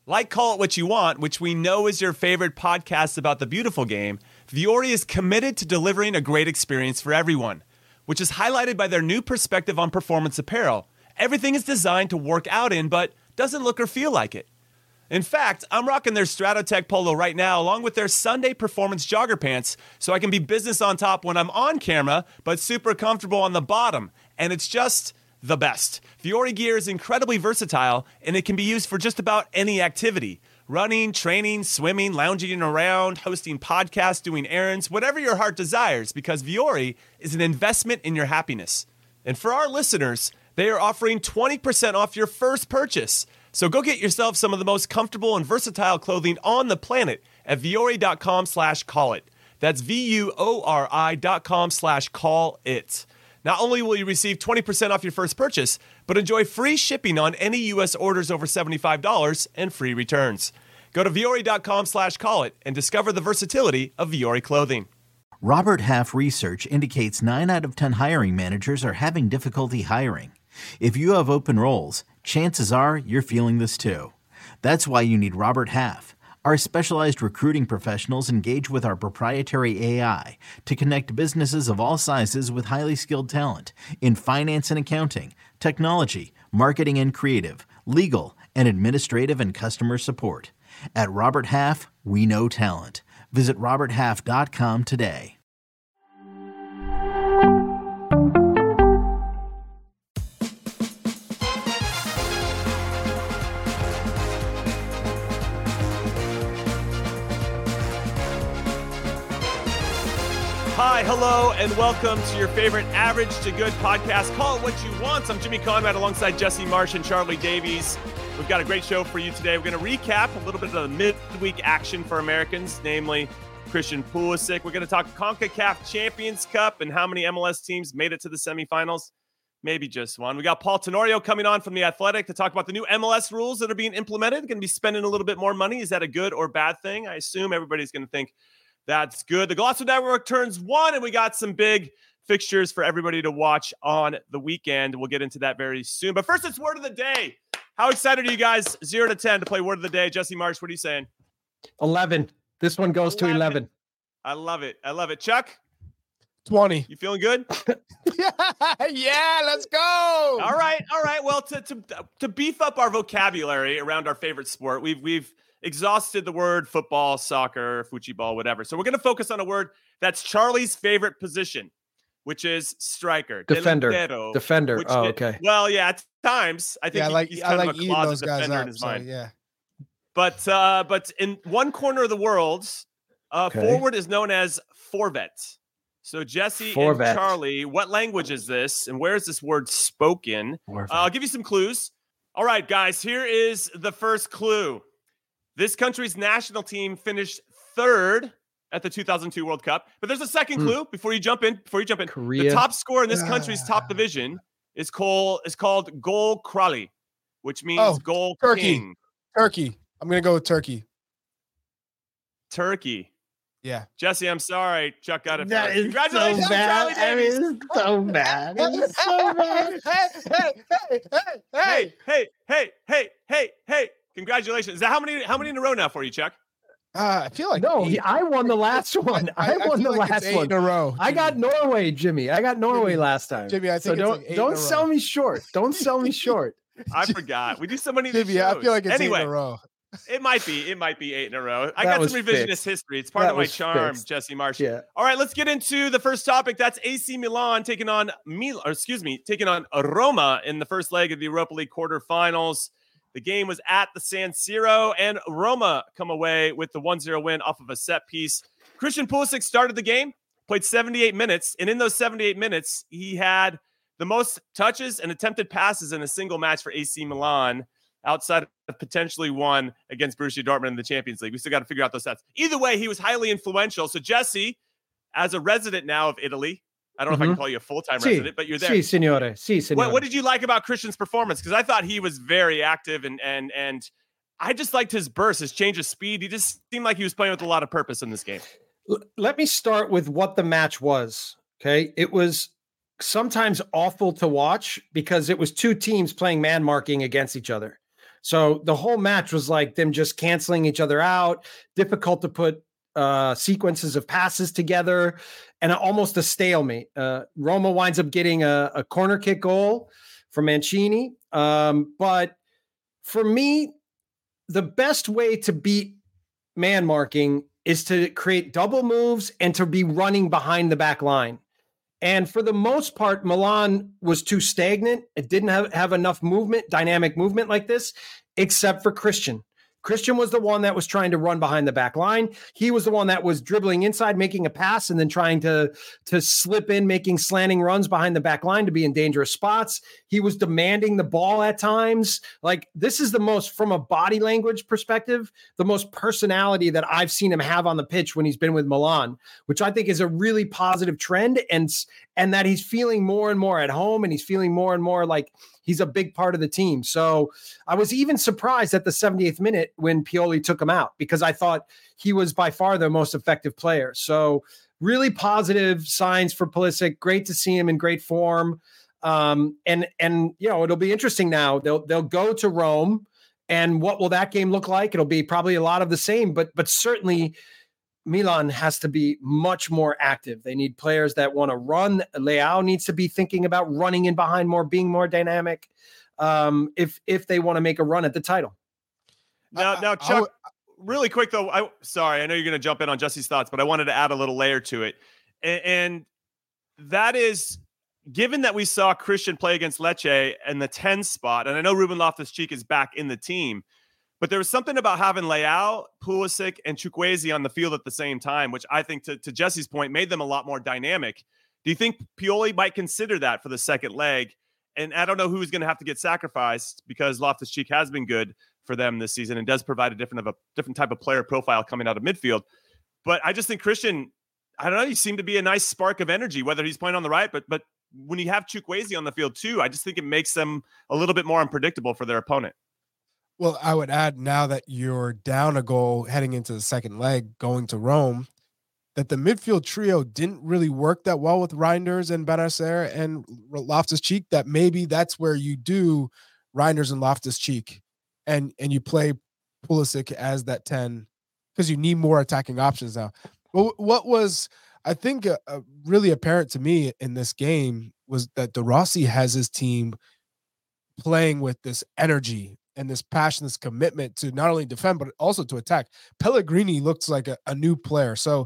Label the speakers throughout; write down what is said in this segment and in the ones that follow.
Speaker 1: Like Call It What You Want, which we know is your favorite podcast about the beautiful game, Vuori is committed to delivering a great experience for everyone, which is highlighted by their new perspective on performance apparel. Everything is designed to work out in, but doesn't look or feel like it. In fact, I'm rocking their Stratotech polo right now, along with their Sunday Performance jogger pants, so I can be business on top when I'm on camera, but super comfortable on the bottom. And it's just the best. Vuori gear is incredibly versatile, and it can be used for just about any activity. Running, training, swimming, lounging around, hosting podcasts, doing errands, whatever your heart desires, because Vuori is an investment in your happiness. And for our listeners, they are offering 20% off your first purchase. So go get yourself some of the most comfortable and versatile clothing on the planet at vuori.com/callit. That's VUORI.com/callit. Not only will you receive 20% off your first purchase, but enjoy free shipping on any U.S. orders over $75 and free returns. Go to vuori.com/callit and discover the versatility of Vuori clothing.
Speaker 2: Robert Half research indicates 9 out of 10 hiring managers are having difficulty hiring. If you have open roles, chances are you're feeling this too. That's why you need Robert Half. Our specialized recruiting professionals engage with our proprietary AI to connect businesses of all sizes with highly skilled talent in finance and accounting, technology, marketing and creative, legal, and administrative and customer support. At Robert Half, we know talent. Visit roberthalf.com today.
Speaker 1: Hi, hello, and welcome to your favorite Average to Good podcast. Call it what you want. I'm Jimmy Conrad alongside Jesse Marsh and Charlie Davies. We've got a great show for you today. We're going to recap a little bit of the midweek action for Americans, namely Christian Pulisic. We're going to talk CONCACAF Champions Cup and how many MLS teams made it to the semifinals. Maybe just one. We got Paul Tenorio coming on from The Athletic to talk about the new MLS rules that are being implemented. Going to be spending a little bit more money. Is that a good or bad thing? I assume everybody's going to think that's good. The Golazo Network turns 1, and we got some big fixtures for everybody to watch on the weekend. We'll get into that very soon. But first, it's Word of the Day. How excited are you guys, 0 to 10, to play Word of the Day? Jesse Marsh, what are you saying?
Speaker 3: 11. This one goes to 11.
Speaker 1: I love it. I love it. Chuck?
Speaker 4: 20.
Speaker 1: You feeling good?
Speaker 4: Yeah, let's go.
Speaker 1: All right. Well, to beef up our vocabulary around our favorite sport, we've exhausted the word football, soccer, fuchiball, whatever. So we're going to focus on a word that's Charlie's favorite position, which is striker.
Speaker 3: Defender.
Speaker 1: Delantero,
Speaker 3: Defender. Oh, okay.
Speaker 1: Well, yeah, at times. I think he's kind of a closet defender in his mind.
Speaker 4: Yeah.
Speaker 1: But in one corner of the world, forward is known as forvet. So Jesse and Charlie, what language is this, and where is this word spoken? I'll give you some clues. All right, guys, here is the first clue. This country's national team finished 3rd at the 2002 World Cup. But there's a second clue before you jump in.
Speaker 3: Korea.
Speaker 1: The top scorer in this country's top division is called Gol Krali, which means goal
Speaker 4: Turkey.
Speaker 1: king.
Speaker 4: Turkey. I'm going to go with Turkey.
Speaker 1: Turkey.
Speaker 4: Yeah.
Speaker 1: Jesse, I'm sorry. Chuck got it
Speaker 3: That
Speaker 1: first.
Speaker 3: is
Speaker 1: Congratulations,
Speaker 3: so bad.
Speaker 1: Charlie Davies.
Speaker 3: It's so bad. It's so bad.
Speaker 1: Hey. Congratulations. Is that how many in a row now for you, Chuck?
Speaker 4: I feel like
Speaker 3: I won the last one. I won the last one
Speaker 4: in a row. Jimmy.
Speaker 3: I got Norway, Jimmy. I got Norway last time.
Speaker 4: Jimmy, I think
Speaker 3: don't sell me short. Don't sell me short.
Speaker 1: I forgot. We do so many
Speaker 4: Jimmy,
Speaker 1: shows.
Speaker 4: I feel like it's 8 in a row.
Speaker 1: It might be 8 in a row. I got some revisionist history. It's part of my charm, Jesse Marsh.
Speaker 3: Yeah.
Speaker 1: All right, let's get into the first topic. That's AC Milan taking on Roma in the first leg of the Europa League quarterfinals. The game was at the San Siro, and Roma come away with the 1-0 win off of a set piece. Christian Pulisic started the game, played 78 minutes, and in those 78 minutes, he had the most touches and attempted passes in a single match for AC Milan, outside of potentially one against Borussia Dortmund in the Champions League. We still got to figure out those stats. Either way, he was highly influential. So, Jesse, as a resident now of Italy, I don't know if I can call you a full-time resident, but you're there.
Speaker 3: Si, signore.
Speaker 1: What did you like about Christian's performance? Because I thought he was very active, and I just liked his burst, his change of speed. He just seemed like he was playing with a lot of purpose in this game.
Speaker 3: Let me start with what the match was, okay? It was sometimes awful to watch because it was two teams playing man marking against each other. So the whole match was like them just canceling each other out, difficult to put sequences of passes together, and almost a stalemate. Roma winds up getting a corner kick goal from Mancini. But for me, the best way to beat man marking is to create double moves and to be running behind the back line. And for the most part, Milan was too stagnant. It didn't have enough movement, dynamic movement like this, except for Christian. Christian was the one that was trying to run behind the back line. He was the one that was dribbling inside, making a pass, and then trying to slip in, making slanting runs behind the back line to be in dangerous spots. He was demanding the ball at times. Like, this is the most, from a body language perspective, the most personality that I've seen him have on the pitch when he's been with Milan, which I think is a really positive trend, and that he's feeling more and more at home, and he's feeling more and more like he's a big part of the team. So I was even surprised at the 78th minute when Pioli took him out, because I thought he was by far the most effective player. So really positive signs for Pulisic. Great to see him in great form. And you know, it'll be interesting now. They'll go to Rome, and what will that game look like? It'll be probably a lot of the same, but certainly Milan has to be much more active. They need players that want to run. Leao needs to be thinking about running in behind more, being more dynamic, if they want to make a run at the title.
Speaker 1: Now, Chuck, really quick though. I know you're going to jump in on Jesse's thoughts, but I wanted to add a little layer to it, and that is, given that we saw Christian play against Lecce in the 10 spot, and I know Ruben Loftus-Cheek is back in the team, but there was something about having Leao, Pulisic, and Chukwueze on the field at the same time, which I think, to Jesse's point, made them a lot more dynamic. Do you think Pioli might consider that for the second leg? And I don't know who's going to have to get sacrificed, because Loftus-Cheek has been good for them this season and does provide a different type of player profile coming out of midfield. But I just think Christian, I don't know, he seemed to be a nice spark of energy, whether he's playing on the right, but when you have Chukwueze on the field too, I just think it makes them a little bit more unpredictable for their opponent.
Speaker 4: Well, I would add, now that you're down a goal heading into the second leg going to Rome, that the midfield trio didn't really work that well with Reinders and Benacer and Loftus-Cheek, that maybe that's where you do Reinders and Loftus-Cheek and you play Pulisic as that 10, because you need more attacking options now. Well, what was, I think, really apparent to me in this game was that De Rossi has his team playing with this energy and this passion, this commitment to not only defend, but also to attack. Pellegrini looks like a new player. So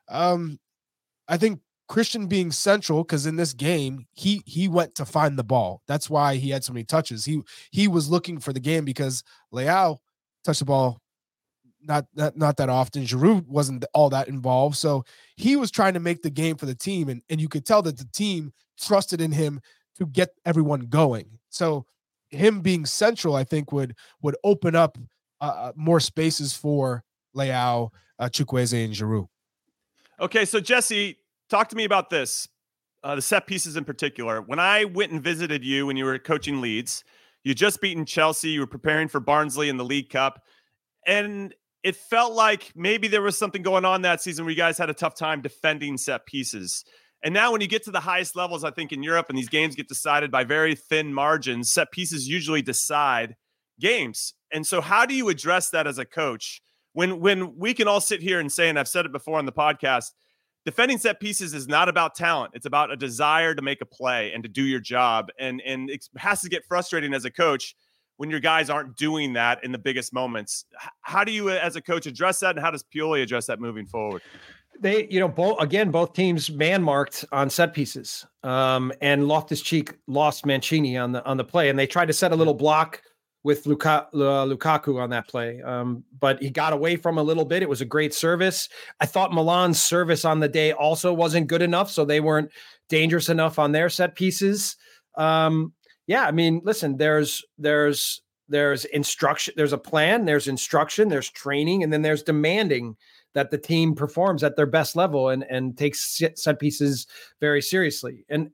Speaker 4: I think Christian being central, because in this game, he went to find the ball. That's why he had so many touches. He was looking for the game, because Leao touched the ball not that often. Giroud wasn't all that involved. So he was trying to make the game for the team. And you could tell that the team trusted in him to get everyone going. So him being central, I think, would open up more spaces for Leao, Chukwueze, and Giroud.
Speaker 1: Okay, so Jesse, talk to me about this, the set pieces in particular. When I went and visited you when you were coaching Leeds, you just beaten Chelsea, you were preparing for Barnsley in the League Cup, and it felt like maybe there was something going on that season where you guys had a tough time defending set pieces. And now when you get to the highest levels, I think in Europe, and these games get decided by very thin margins, set pieces usually decide games. And so how do you address that as a coach? When we can all sit here and say, and I've said it before on the podcast, defending set pieces is not about talent. It's about a desire to make a play and to do your job. And it has to get frustrating as a coach when your guys aren't doing that in the biggest moments. How do you, as a coach, address that? And how does Pioli address that moving forward?
Speaker 3: They, both teams man marked on set pieces, and Loftus-Cheek lost Mancini on the play, and they tried to set a little block with Lukaku on that play, but he got away from a little bit. It was a great service. I thought Milan's service on the day also wasn't good enough, so they weren't dangerous enough on their set pieces. Yeah, I mean, listen, there's instruction, there's a plan, there's instruction, there's training, and then there's demanding that the team performs at their best level and takes set pieces very seriously. And,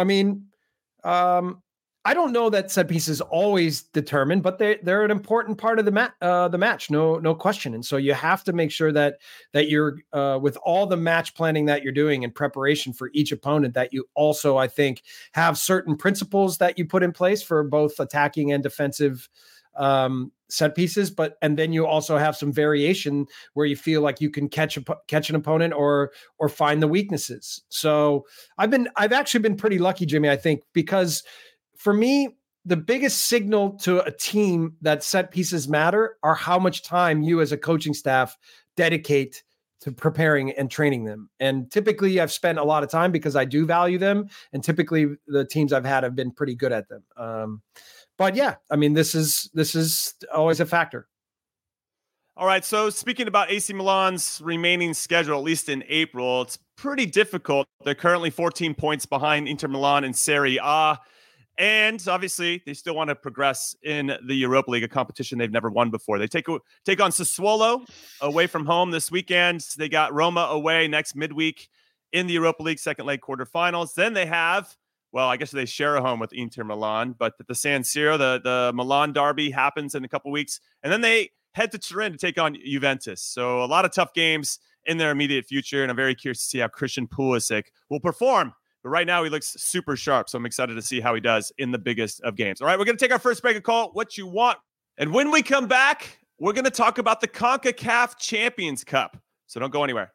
Speaker 3: I don't know that set pieces always determine, but they're an important part of the match, no question. And so you have to make sure that you're with all the match planning that you're doing in preparation for each opponent, that you also, I think, have certain principles that you put in place for both attacking and defensive set pieces, and then you also have some variation where you feel like you can catch an opponent or find the weaknesses. So I've actually been pretty lucky, Jimmy, I think, because for me, the biggest signal to a team that set pieces matter are how much time you as a coaching staff dedicate to preparing and training them. And typically I've spent a lot of time because I do value them. And typically the teams I've had have been pretty good at them. But yeah, I mean, this is always a factor.
Speaker 1: All right. So speaking about AC Milan's remaining schedule, at least in April, it's pretty difficult. They're currently 14 points behind Inter Milan in Serie A. And obviously, they still want to progress in the Europa League, a competition they've never won before. They take on Sassuolo away from home this weekend. They got Roma away next midweek in the Europa League second leg quarterfinals. Then they have, well, I guess they share a home with Inter Milan, but at the San Siro, the Milan derby happens in a couple weeks. And then they head to Turin to take on Juventus. So a lot of tough games in their immediate future, and I'm very curious to see how Christian Pulisic will perform. But right now, he looks super sharp, so I'm excited to see how he does in the biggest of games. All right, we're going to take our first break and call What You Want. And when we come back, we're going to talk about the CONCACAF Champions Cup. So don't go anywhere.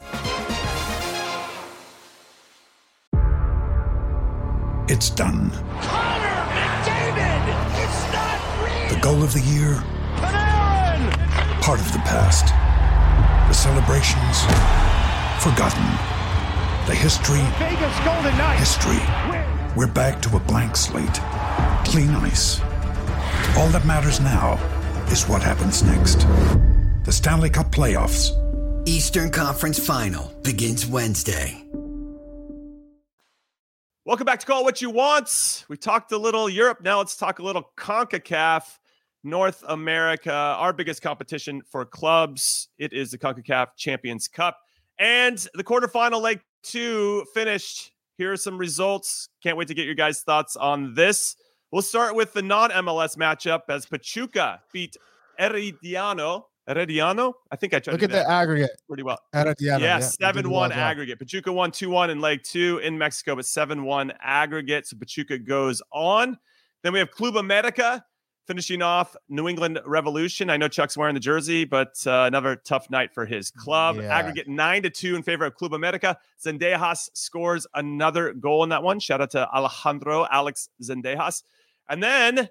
Speaker 5: It's done.
Speaker 6: Connor McDavid! It's not real!
Speaker 5: The goal of the year,
Speaker 6: Panarin!
Speaker 5: part of the past. The celebrations, forgotten. The history,
Speaker 6: Vegas Golden Knights!
Speaker 5: history. We're back to a blank slate. Clean ice. All that matters now is what happens next. The Stanley Cup playoffs.
Speaker 7: Eastern Conference Final begins Wednesday.
Speaker 1: Welcome back to Call It What You Want. We talked a little Europe. Now let's talk a little CONCACAF, North America, our biggest competition for clubs. It is the CONCACAF Champions Cup. And the quarterfinal leg 2 finished. Here are some results. Can't wait to get your guys' thoughts on this. We'll start with the non-MLS matchup as Pachuca beat Herediano. I think I tried
Speaker 4: Look
Speaker 1: to
Speaker 4: at the aggregate.
Speaker 1: pretty well.
Speaker 4: Herediano,
Speaker 1: Yeah,
Speaker 4: you did
Speaker 1: 7-1
Speaker 4: well.
Speaker 1: aggregate. Pachuca won 2-1 in leg 2 in Mexico, but 7-1 aggregate. So Pachuca goes on. Then we have Club America finishing off New England Revolution. I know Chuck's wearing the jersey, but another tough night for his club.
Speaker 4: Yeah.
Speaker 1: Aggregate 9-2 in favor of Club America. Zendejas scores another goal in that one. Shout out to Alex Zendejas. And then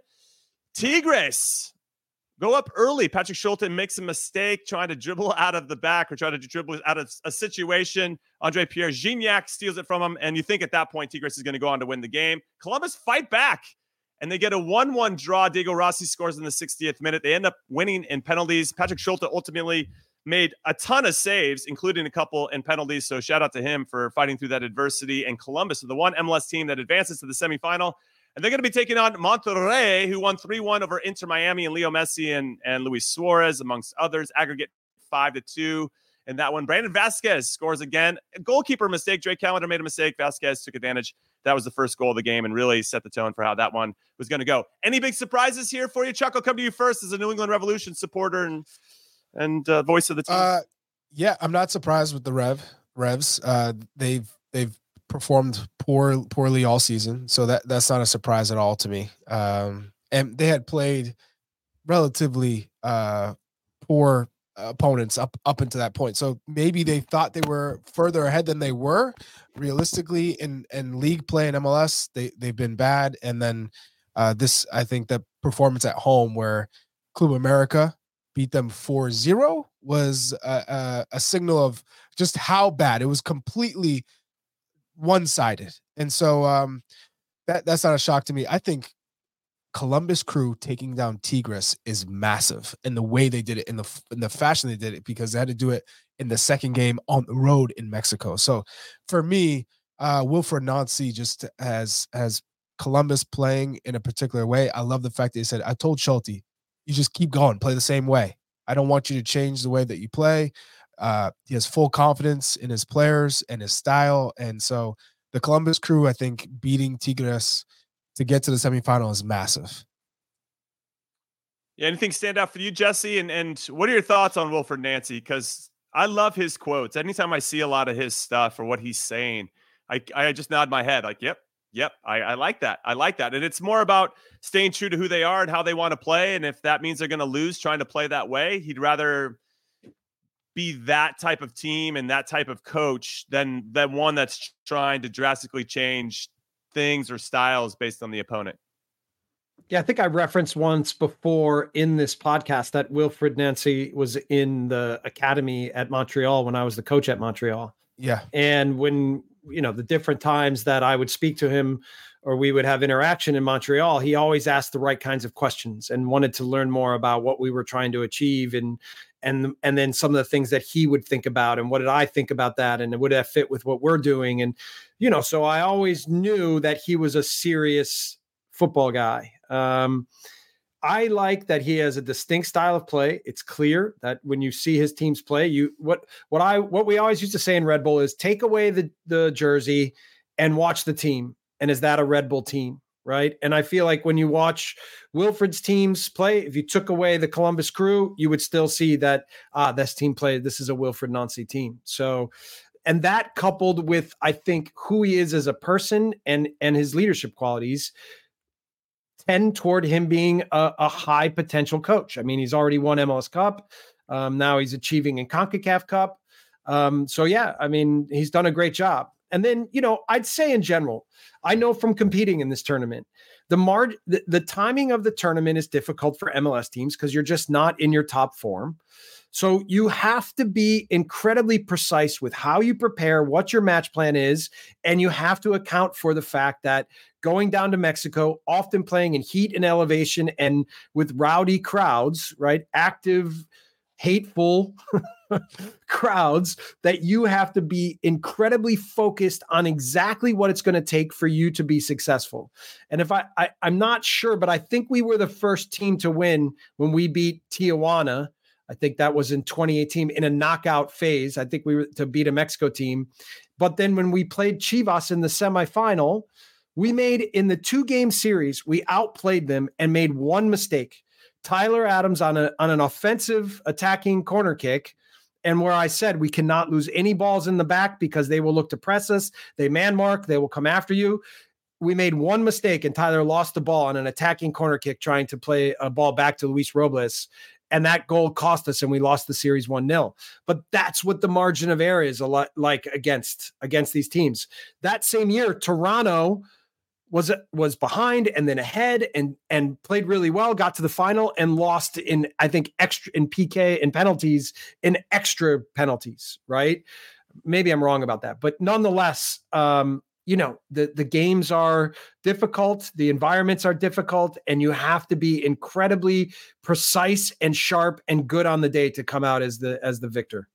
Speaker 1: Tigres go up early. Patrick Schulte makes a mistake trying to dribble out of the back or trying to dribble out of a situation. Andre Pierre Gignac steals it from him. And you think at that point, Tigres is going to go on to win the game. Columbus fight back. And they get a 1-1 draw. Diego Rossi scores in the 60th minute. They end up winning in penalties. Patrick Schulte ultimately made a ton of saves, including a couple in penalties. So shout out to him for fighting through that adversity. And Columbus are the one MLS team that advances to the semifinal. And they're going to be taking on Monterrey, who won 3-1 over Inter Miami and Leo Messi and Luis Suarez, amongst others. Aggregate 5-2. And that one, Brandon Vasquez scores again. A goalkeeper mistake. Drake Callender made a mistake. Vasquez took advantage. That was the first goal of the game and really set the tone for how that one was going to go. Any big surprises here for you, Chuck? I'll come to you first as a New England Revolution supporter and voice of the team.
Speaker 4: Yeah, I'm not surprised with the Revs. They've performed poorly all season, so that's not a surprise at all to me. And they had played relatively poor opponents up until that point, so maybe they thought they were further ahead than they were. Realistically, in league play in MLS, they've been bad. And then this, I think, the performance at home where Club America beat them 4-0 was a signal of just how bad it was. Completely one-sided. And so that's not a shock to me. I think Columbus Crew taking down Tigres is massive, and the way they did it, in the fashion they did it, because they had to do it in the second game on the road in Mexico. So for me, Wilfred Nancy just has Columbus playing in a particular way. I love the fact that he said, I told Schulte, you just keep going, play the same way. I don't want you to change the way that you play. He has full confidence in his players and his style. And so the Columbus Crew, I think, beating Tigres to get to the semifinal is massive.
Speaker 1: Yeah, anything stand out for you, Jesse? And what are your thoughts on Wilfred Nancy? Because I love his quotes. Anytime I see a lot of his stuff or what he's saying, I just nod my head like, yep, Yep. I like that. I like that. And it's more about staying true to who they are and how they want to play. And if that means they're going to lose trying to play that way, he'd rather be that type of team and that type of coach than one that's trying to drastically change things or styles based on the opponent.
Speaker 3: Yeah, I think I referenced once before in this podcast that Wilfried Nancy was in the academy at Montreal when I was the coach at Montreal.
Speaker 4: Yeah.
Speaker 3: And when, the different times that I would speak to him or we would have interaction in Montreal, he always asked the right kinds of questions and wanted to learn more about what we were trying to achieve and then some of the things that he would think about and what did I think about that and would that fit with what we're doing. And, so I always knew that he was a serious football guy. I like that he has a distinct style of play. It's clear that when you see his teams play, what we always used to say in Red Bull is take away the jersey and watch the team. And is that a Red Bull team? Right. And I feel like when you watch Wilfried's teams play, if you took away the Columbus Crew, you would still see that this team played. This is a Wilfried Nancy team. So, and that coupled with, I think, who he is as a person and his leadership qualities tend toward him being a high potential coach. I mean, he's already won MLS Cup. Now he's achieving in CONCACAF Cup. So yeah, I mean, he's done a great job. And then, I'd say in general, I know from competing in this tournament, the timing of the tournament is difficult for MLS teams because you're just not in your top form. So you have to be incredibly precise with how you prepare, what your match plan is, and you have to account for the fact that going down to Mexico, often playing in heat and elevation and with rowdy crowds, right? Active, hateful crowds, that you have to be incredibly focused on exactly what it's going to take for you to be successful. And if I'm not sure, but I think we were the first team to win when we beat Tijuana. I think that was in 2018 in a knockout phase. I think we were to beat a Mexico team. But then when we played Chivas in the semifinal, we made in the 2-game series, we outplayed them and made one mistake. Tyler Adams on an offensive attacking corner kick. And where I said we cannot lose any balls in the back because they will look to press us. They man mark, they will come after you. We made one mistake and Tyler lost the ball on an attacking corner kick trying to play a ball back to Luis Robles. And that goal cost us and we lost the series 1-0. But that's what the margin of error is a lot like against these teams. That same year, Toronto was behind and then ahead and played really well, got to the final and lost in, I think, extra in PK and penalties, in extra penalties, right? Maybe I'm wrong about that. But nonetheless, the games are difficult, the environments are difficult, and you have to be incredibly precise and sharp and good on the day to come out as the victor.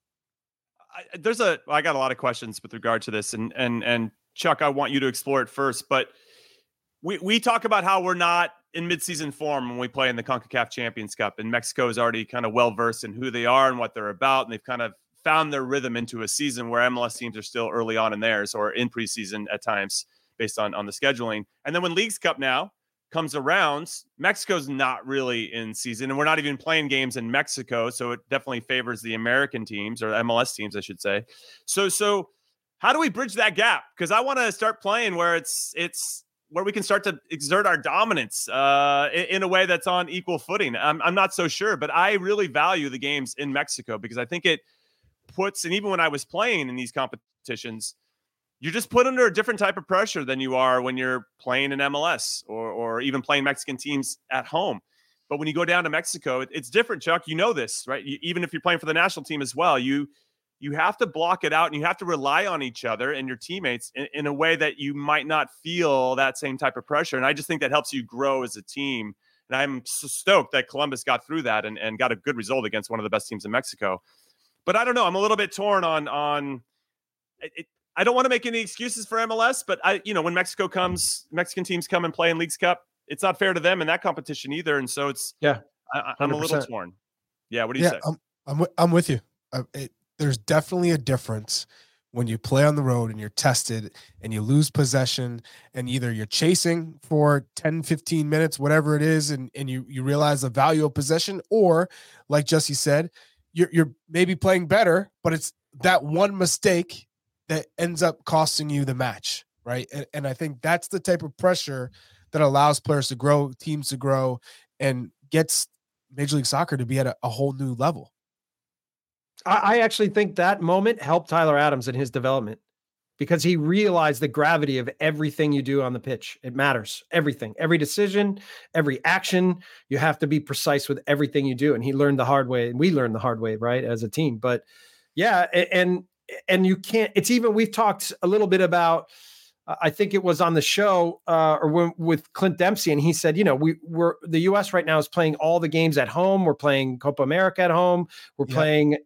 Speaker 1: I got a lot of questions with regard to this, and Chuck, I want you to explore it first, but we talk about how we're not in midseason form when we play in the CONCACAF Champions Cup, and Mexico is already kind of well-versed in who they are and what they're about, and they've kind of found their rhythm into a season where MLS teams are still early on in theirs or in preseason at times based on the scheduling. And then when Leagues Cup now comes around, Mexico's not really in season, and we're not even playing games in Mexico, so it definitely favors the American teams, or MLS teams, I should say. So how do we bridge that gap? Because I want to start playing where it's where we can start to exert our dominance in a way that's on equal footing. I'm not so sure, but I really value the games in Mexico because I think it puts, and even when I was playing in these competitions, you're just put under a different type of pressure than you are when you're playing in MLS or even playing Mexican teams at home. But when you go down to Mexico, it's different, Chuck. You know this, right? Even if you're playing for the national team as well, you have to block it out and you have to rely on each other and your teammates in a way that you might not feel that same type of pressure. And I just think that helps you grow as a team. And I'm so stoked that Columbus got through that and got a good result against one of the best teams in Mexico. But I don't know. I'm a little bit torn on it. I don't want to make any excuses for MLS, but when Mexican teams come and play in Leagues Cup, it's not fair to them in that competition either. And so I'm a little torn. Yeah. What do you say?
Speaker 4: I'm with you. There's definitely a difference when you play on the road and you're tested and you lose possession and either you're chasing for 10, 15 minutes, whatever it is. And you realize the value of possession, or like Jesse said, you're maybe playing better, but it's that one mistake that ends up costing you the match. right? And I think that's the type of pressure that allows players to grow, teams to grow, and gets Major League Soccer to be at a whole new level.
Speaker 3: I actually think that moment helped Tyler Adams in his development because he realized the gravity of everything you do on the pitch. It matters. Everything, every decision, every action, you have to be precise with everything you do. And he learned the hard way, and we learned the hard way, right, as a team. But yeah, and you can't, it's even, we've talked a little bit about, I think it was on the show with Clint Dempsey, and he said, we're the U.S. right now is playing all the games at home. We're playing Copa America at home. We're playing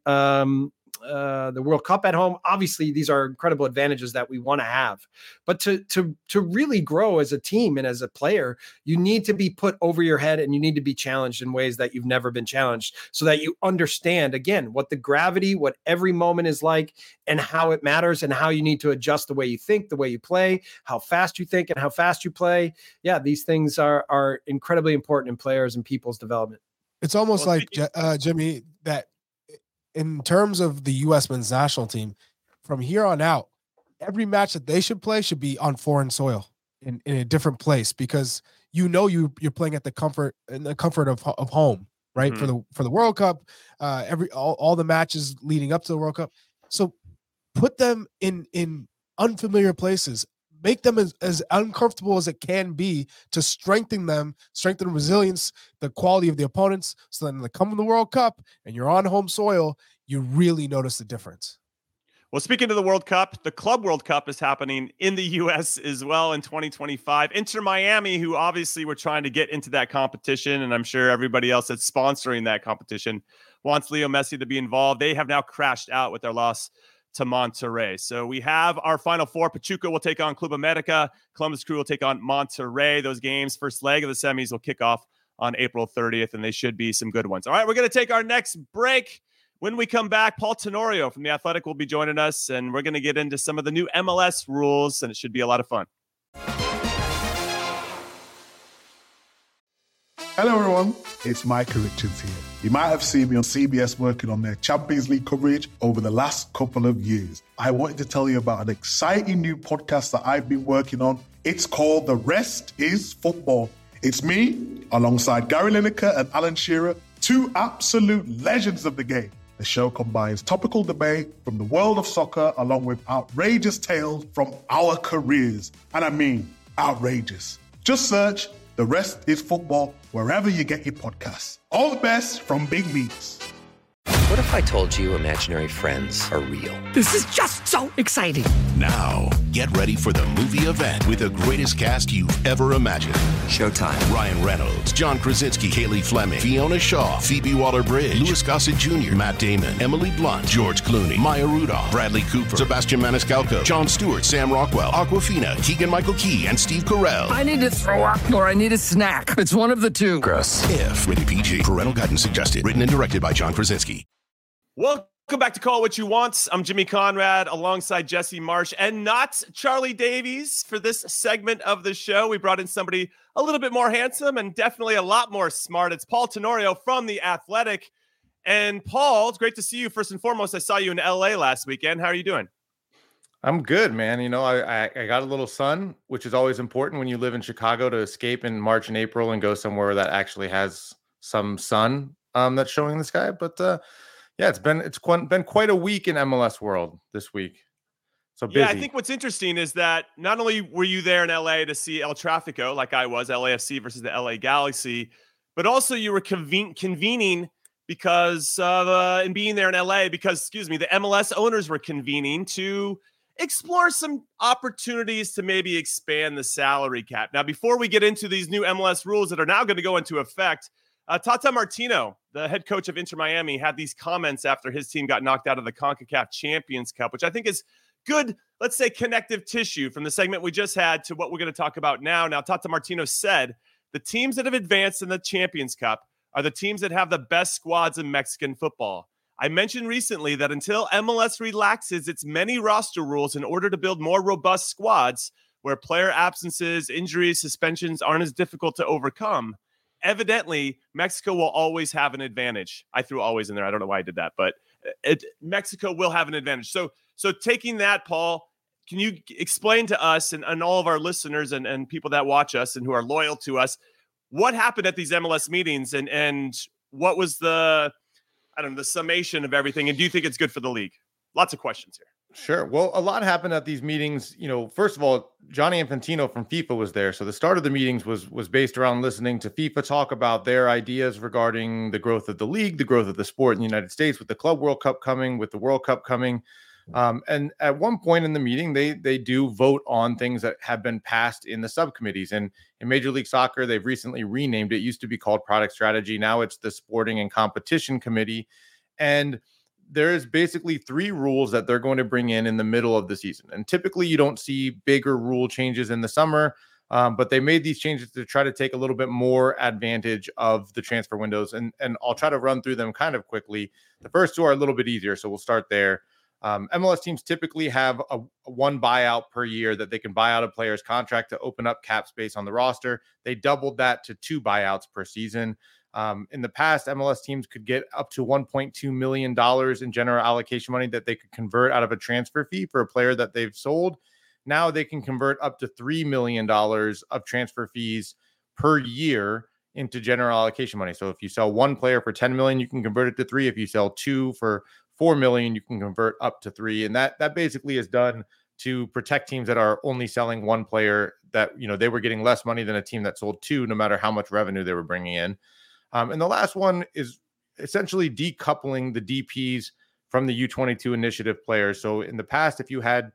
Speaker 3: the World Cup at home. Obviously, these are incredible advantages that we want to have. But to really grow as a team and as a player, you need to be put over your head, and you need to be challenged in ways that you've never been challenged, so that you understand, again, what the gravity, what every moment is like, and how it matters, and how you need to adjust the way you think, the way you play, how fast you think, and how fast you play. Yeah, these things are incredibly important in players and people's development.
Speaker 4: It's almost like, Jimmy, that in terms of the U.S. men's national team, from here on out, every match that they should play should be on foreign soil in a different place, because you're playing at the comfort of home, right?
Speaker 1: Mm-hmm.
Speaker 4: For the World Cup, all the matches leading up to the World Cup. So put them in unfamiliar places. Make them as uncomfortable as it can be to strengthen the resilience, the quality of the opponents, so that when they come in the World Cup and you're on home soil, you really notice the difference.
Speaker 1: Well, speaking of the World Cup, the Club World Cup is happening in the U.S. as well in 2025. Inter Miami, who obviously were trying to get into that competition, and I'm sure everybody else that's sponsoring that competition wants Leo Messi to be involved. They have now crashed out with their loss to Monterrey. So we have our final four. Pachuca will take on Club America. Columbus Crew will take on Monterrey. Those games, first leg of the semis, will kick off on April 30th, and they should be some good ones. All right, we're going to take our next break. When we come back, Paul Tenorio from The Athletic will be joining us, and we're going to get into some of the new MLS rules, and it should be a lot of fun.
Speaker 8: Hello everyone, it's Micah Richards here. You might have seen me on CBS working on their Champions League coverage over the last couple of years. I wanted to tell you about an exciting new podcast that I've been working on. It's called The Rest is Football. It's me, alongside Gary Lineker and Alan Shearer, two absolute legends of the game. The show combines topical debate from the world of soccer along with outrageous tales from our careers. And I mean outrageous. Just search The Rest is Football wherever you get your podcasts. All the best from Big Meats.
Speaker 9: What if I told you imaginary friends are real?
Speaker 10: This is just so exciting.
Speaker 11: Now, get ready for the movie event with the greatest cast you've ever imagined.
Speaker 9: Showtime.
Speaker 11: Ryan Reynolds, John Krasinski, Haley Fleming, Fiona Shaw, Phoebe Waller-Bridge, Louis Gossett Jr., Matt Damon, Emily Blunt, George Clooney, Maya Rudolph, Bradley Cooper, Sebastian Maniscalco, Jon Stewart, Sam Rockwell, Awkwafina, Keegan-Michael Key, and Steve Carell.
Speaker 10: I need to throw up or I need a snack. It's one of the two.
Speaker 9: Gross.
Speaker 11: If rated PG. Parental guidance suggested. Written and directed by John Krasinski.
Speaker 1: Welcome back to Call It What You Want. I'm Jimmy Conrad alongside Jesse Marsh and not Charlie Davies for this segment of the show. We brought in somebody a little bit more handsome and definitely a lot more smart. It's Paul Tenorio from The Athletic. And Paul, it's great to see you. First and foremost, I saw you in LA last weekend. How are you doing?
Speaker 12: I'm good, man. You know, I got a little sun, which is always important when you live in Chicago, to escape in March and April and go somewhere that actually has some sun that's showing in the sky. But yeah, it's been quite a week in MLS world this week. So busy.
Speaker 1: Yeah, I think what's interesting is that not only were you there in LA to see El Tráfico, like I was, LAFC versus the LA Galaxy, but also you were convening because in being there in LA, because, the MLS owners were convening to explore some opportunities to maybe expand the salary cap. Now, before we get into these new MLS rules that are now going to go into effect, Tata Martino, the head coach of Inter Miami, had these comments after his team got knocked out of the CONCACAF Champions Cup, which I think is good, let's say, connective tissue from the segment we just had to what we're going to talk about now. Now, Tata Martino said the teams that have advanced in the Champions Cup are the teams that have the best squads in Mexican football. I mentioned recently that until MLS relaxes its many roster rules in order to build more robust squads where player absences, injuries, suspensions aren't as difficult to overcome, evidently, Mexico will always have an advantage. I threw always in there. I don't know why I did that, but Mexico will have an advantage. So taking that, Paul, can you explain to us and all of our listeners and people that watch us and who are loyal to us, what happened at these MLS meetings and what was the summation of everything? And do you think it's good for the league? Lots of questions here.
Speaker 12: Sure. Well, a lot happened at these meetings. First of all, Gianni Infantino from FIFA was there. So the start of the meetings was based around listening to FIFA talk about their ideas regarding the growth of the league, the growth of the sport in the United States, with the Club World Cup coming, with the World Cup coming. And at one point in the meeting, they do vote on things that have been passed in the subcommittees. And in Major League Soccer, they've recently renamed it. It used to be called Product Strategy. Now it's the Sporting and Competition Committee. And there's basically 3 rules that they're going to bring in the middle of the season. And typically you don't see bigger rule changes in the summer, but they made these changes to try to take a little bit more advantage of the transfer windows. And I'll try to run through them kind of quickly. The first 2 are a little bit easier, so we'll start there. MLS teams typically have a 1 buyout per year that they can buy out a player's contract to open up cap space on the roster. They doubled that to 2 buyouts per season. In the past, MLS teams could get up to $1.2 million in general allocation money that they could convert out of a transfer fee for a player that they've sold. Now they can convert up to $3 million of transfer fees per year into general allocation money. So if you sell 1 player for $10 million, you can convert it to 3. If you sell 2 for $4 million, you can convert up to 3. And that basically is done to protect teams that are only selling 1 player, that, they were getting less money than a team that sold 2, no matter how much revenue they were bringing in. And the last one is essentially decoupling the DPs from the U22 initiative players. So in the past, if you had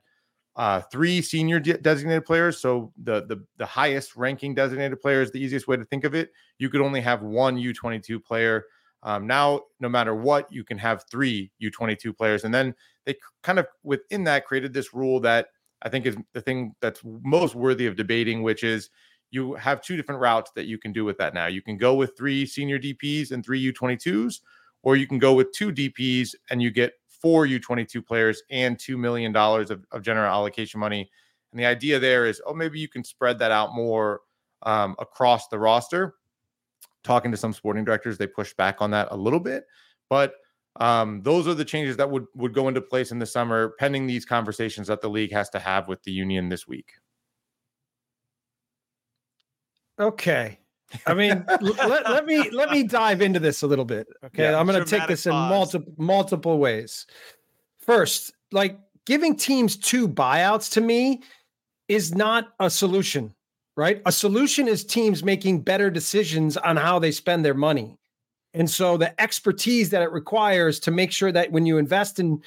Speaker 12: 3 senior designated players, so the highest ranking designated player is the easiest way to think of it, you could only have 1 U22 player. Now, no matter what, you can have 3 U22 players. And then they kind of within that created this rule that I think is the thing that's most worthy of debating, which is you have 2 different routes that you can do with that now. You can go with 3 senior DPs and 3 U22s, or you can go with 2 DPs and you get 4 U22 players and $2 million of general allocation money. And the idea there is, maybe you can spread that out more across the roster. Talking to some sporting directors, they pushed back on that a little bit. But those are the changes that would go into place in the summer, pending these conversations that the league has to have with the union this week.
Speaker 3: Okay. I mean, let me dive into this a little bit. Okay. Yeah, I'm going to take this in multiple ways. First, giving teams 2 buyouts to me is not a solution, right? A solution is teams making better decisions on how they spend their money. And so the expertise that it requires to make sure that when you invest in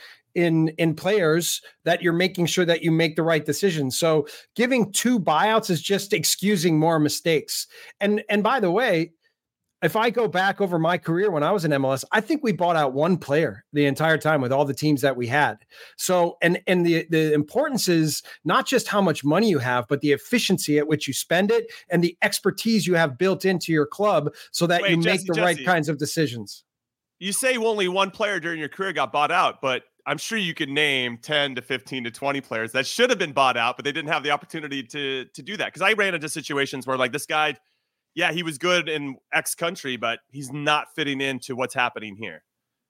Speaker 3: players, that you're making sure that you make the right decisions. So giving 2 buyouts is just excusing more mistakes. And by the way, if I go back over my career when I was in MLS, I think we bought out 1 player the entire time with all the teams that we had. So, and the importance is not just how much money you have, but the efficiency at which you spend it and the expertise you have built into your club so that you make the right kinds of decisions.
Speaker 1: You say only 1 player during your career got bought out, but I'm sure you could name 10 to 15 to 20 players that should have been bought out, but they didn't have the opportunity to do that. Because I ran into situations where this guy, yeah, he was good in X country, but he's not fitting into what's happening here.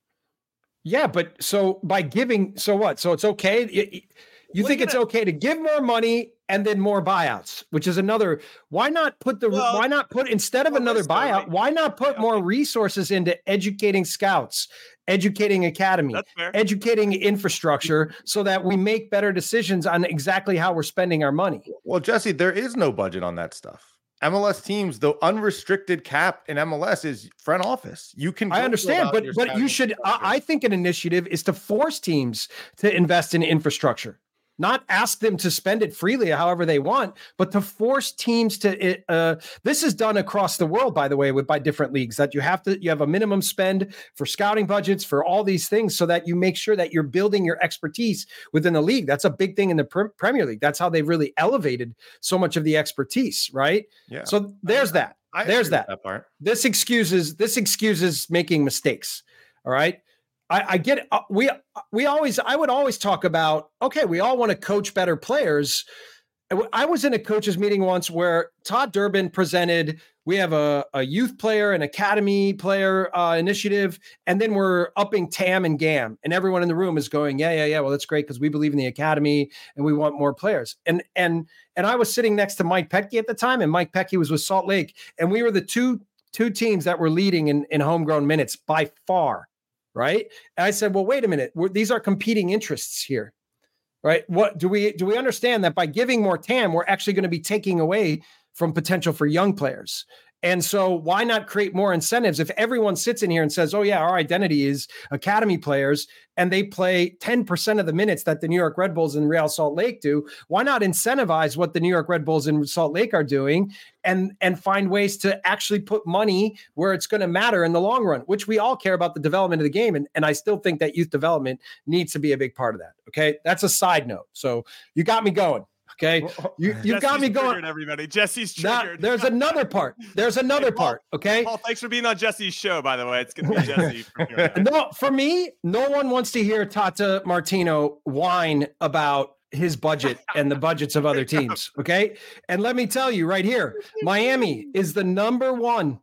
Speaker 3: Yeah, but so by giving, so what? So it's okay. You think it's okay to give more money and then more buyouts, which is another. Why not put instead of another buyout? Why not put more resources into educating scouts, educating academy, educating infrastructure, so that we make better decisions on exactly how we're spending our money?
Speaker 12: Well, Jesse, there is no budget on that stuff. MLS teams, the unrestricted cap in MLS is front office. You can.
Speaker 3: I understand, but you should. I think an initiative is to force teams to invest in infrastructure. Not ask them to spend it freely however they want, but to force teams to. This is done across the world, by the way, by different leagues. That you have a minimum spend for scouting budgets, for all these things, so that you make sure that you're building your expertise within the league. That's a big thing in the Premier League. That's how they've really elevated so much of the expertise, right?
Speaker 12: Yeah.
Speaker 3: So there's that. There's that
Speaker 12: part.
Speaker 3: This excuses making mistakes. All right. I get it. I would always talk about, okay, we all want to coach better players. I was in a coaches meeting once where Todd Durbin presented we have a youth player, an academy player initiative, and then we're upping TAM and GAM. And everyone in the room is going, yeah. Well, that's great because we believe in the academy and we want more players. And I was sitting next to Mike Petke at the time, and Mike Petke was with Salt Lake, and we were the two teams that were leading in homegrown minutes by far, right? And I said, well, wait a minute, these are competing interests here, right? What do we understand that by giving more TAM, we're actually going to be taking away from potential for young players? And so why not create more incentives? If everyone sits in here and says, oh yeah, our identity is academy players, and they play 10% of the minutes that the New York Red Bulls and Real Salt Lake do, why not incentivize what the New York Red Bulls and Salt Lake are doing and find ways to actually put money where it's going to matter in the long run, which we all care about the development of the game. And I still think that youth development needs to be a big part of that. Okay. That's a side note. So you got me going. Okay, you got me going.
Speaker 1: Everybody, Jesse's triggered.
Speaker 3: There's another part. Part. Okay,
Speaker 1: Paul, thanks for being on Jesse's show. By the way, it's gonna be Jesse.
Speaker 3: No, for me, no one wants to hear Tata Martino whine about his budget and the budgets of other teams. Okay, and let me tell you right here, Miami is the number one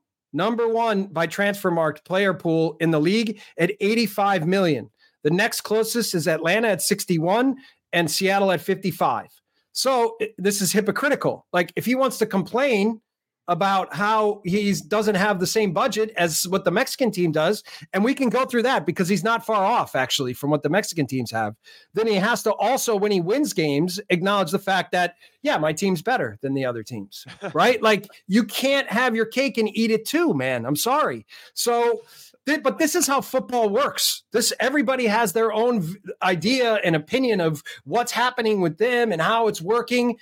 Speaker 3: by Transfermarkt player pool in the league at 85 million. The next closest is Atlanta at 61 and Seattle at 55. So this is hypocritical. Like, if he wants to complain about how he doesn't have the same budget as what the Mexican team does, and we can go through that because he's not far off actually from what the Mexican teams have, then he has to also, when he wins games, acknowledge the fact that, yeah, my team's better than the other teams, right? Like, you can't have your cake and eat it too, man. I'm sorry. So, but this is how football works. Everybody has their own idea and opinion of what's happening with them and how it's working.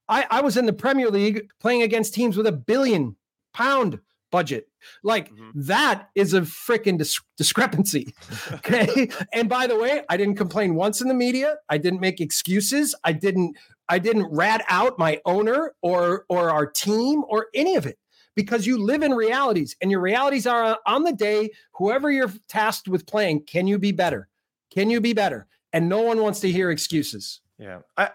Speaker 3: I was in the Premier League playing against teams with £1 billion budget. Like, that is a freaking discrepancy. Okay. And by the way, I didn't complain once in the media. I didn't make excuses. I didn't rat out my owner or our team or any of it. Because you live in realities, and your realities are on the day, whoever you're tasked with playing, can you be better? Can you be better? And no one wants to hear excuses.
Speaker 12: Yeah,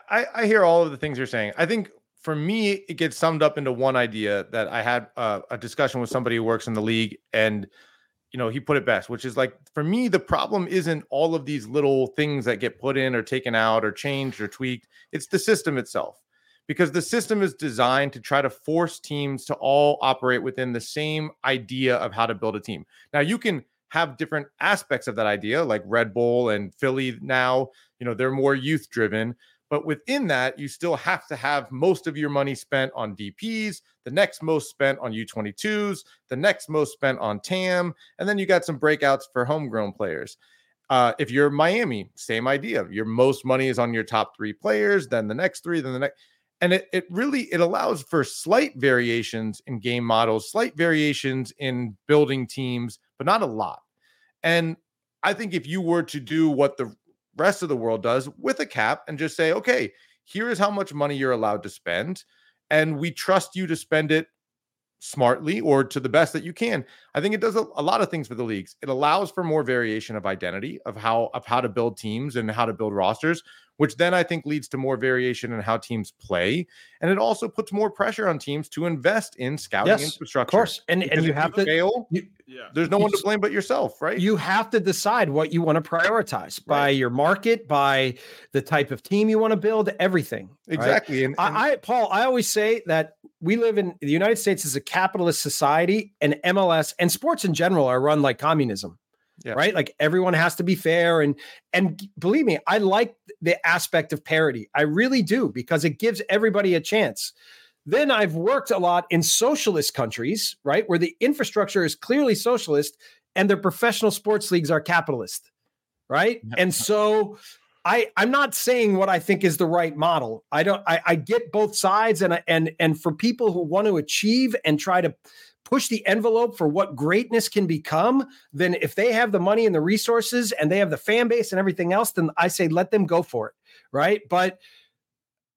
Speaker 12: I hear all of the things you're saying. I think for me, it gets summed up into one idea that I had a discussion with somebody who works in the league, and he put it best, which is like, for me, the problem isn't all of these little things that get put in or taken out or changed or tweaked. It's the system itself. Because the system is designed to try to force teams to all operate within the same idea of how to build a team. Now, you can have different aspects of that idea, like Red Bull and Philly now, they're more youth driven. But within that, you still have to have most of your money spent on DPs, the next most spent on U22s, the next most spent on TAM, and then you got some breakouts for homegrown players. If you're Miami, same idea. Your most money is on your top 3 players, then the next 3, then the next. And it really allows for slight variations in game models, slight variations in building teams, but not a lot. And I think if you were to do what the rest of the world does with a cap and just say, okay, here is how much money you're allowed to spend, and we trust you to spend it smartly or to the best that you can. I think it does a lot of things for the leagues. It allows for more variation of identity of how to build teams and how to build rosters, which then I think leads to more variation in how teams play. And it also puts more pressure on teams to invest in scouting infrastructure.
Speaker 3: Of course. And you have to fail.
Speaker 12: There's no one to blame but yourself, right?
Speaker 3: You have to decide what you want to prioritize by your market, by the type of team you want to build, everything.
Speaker 12: Exactly.
Speaker 3: Right? Paul, I always say that we live in the United States is a capitalist society, and MLS and sports in general are run like communism. Yeah. Right. Like, everyone has to be fair. And believe me, I like the aspect of parity. I really do, because it gives everybody a chance. Then I've worked a lot in socialist countries, right, where the infrastructure is clearly socialist and their professional sports leagues are capitalist. Right. Yeah. And so I'm not saying what I think is the right model. I get both sides. And for people who want to achieve and try to push the envelope for what greatness can become, then if they have the money and the resources and they have the fan base and everything else, then I say, let them go for it. Right. But